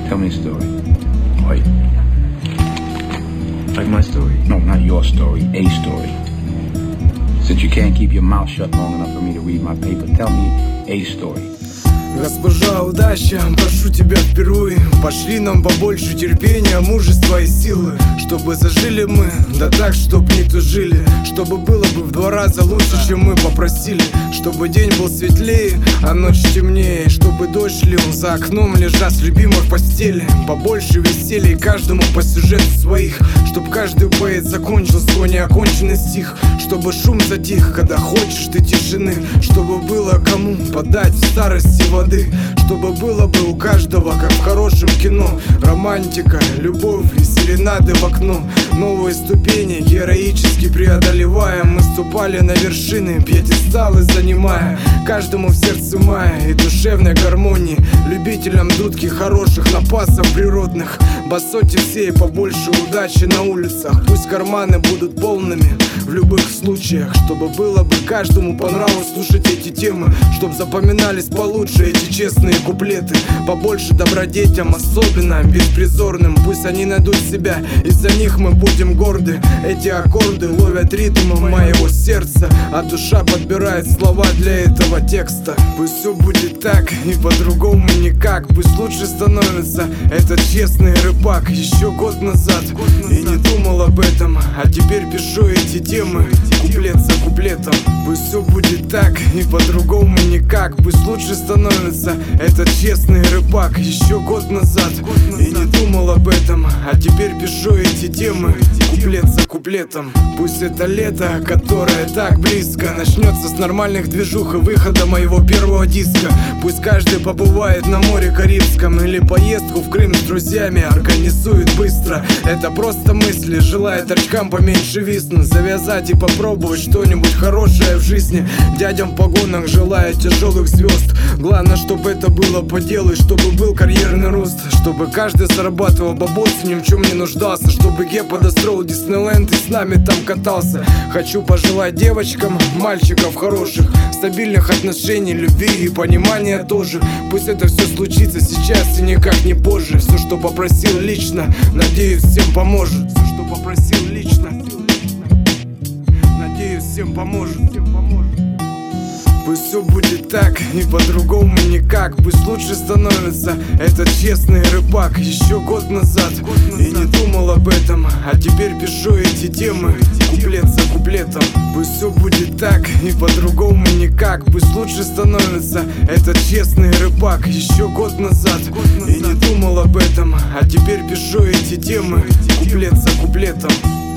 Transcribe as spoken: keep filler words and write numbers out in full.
Tell me a story. Wait. Like my story. No, not your story. A story. Since you can't keep your mouth shut long enough for me to read my paper, tell me a story. Госпожа удача, прошу тебя впервые, пошли нам побольше терпения, мужества и силы, чтобы зажили мы, да так, чтоб не тужили, чтобы было бы в два раза лучше, чем мы попросили, чтобы день был светлее, а ночь темнее, чтобы дождь лил за окном, лежа с любимой в постели, побольше веселья каждому по сюжету своих, чтоб каждый поэт закончил свой неоконченный стих, чтобы шум затих, когда хочешь ты тишины, чтобы было кому подать в старости воды, чтобы было бы у каждого, как в хорошем кино, романтика, любовь и серенады в окно. Новые ступени героически преодолевая, мы ступали на вершины, пьедесталы занимая, каждому в сердце мая и душевной гармонии, любителям дудки хороших напасов природных, басоте всей побольше удачи на улицах, пусть карманы будут полными в любых случаях, чтобы было бы каждому по нраву слушать эти темы, чтоб запоминались получше эти честные куплеты, побольше добродетям, особенно беспризорным, пусть они найдут себя, и за них мы будем горды. Эти аккорды ловят ритм моего сердца, а душа подбирает слова для этого текста. Пусть все будет так и по-другому никак, пусть лучше становится этот честный рыбак. Еще год назад и не думал об этом, а теперь пишу эти темы куплет за куплетом. Пусть все будет так и по-другому никак, пусть лучше становится этот честный рыбак. Еще год назад и не думал об этом, а теперь пишу эти темы куплет за куплетом. Пусть это лето, которое так близко, начнется с нормальных движух и выхода моего первого диска. Пусть каждый побывает на море Карибском или поездку в Крым с друзьями организует быстро. Это просто мысли, желая торчкам поменьше виснуть, завязать и попробовать что-нибудь хорошее в жизни. Дядям в погонах желаю тяжелых звезд. Главное, чтобы это было по делу и чтобы был карьерный рост, чтобы каждый зарабатывал бабос и ни в чем не нуждался, чтобы Ге подостроил Диснейленд и с нами там катался. Хочу пожелать девочкам, мальчиков хороших, стабильных отношений, любви и понимания тоже. Пусть это все случится сейчас и никак не позже. Все, что попросил лично, надеюсь, всем поможет. Все, что попросил лично, надеюсь, всем поможет. Пусть все будет так и по-другому никак, пусть лучше становится этот честный рыбак. Еще год назад и не думал об этом, а теперь пишу эти темы куплет за куплетом. Пусть все будет так и по-другому никак, пусть лучше становится этот честный рыбак. Еще год назад и не думал об этом, а теперь пишу эти темы куплет за куплетом.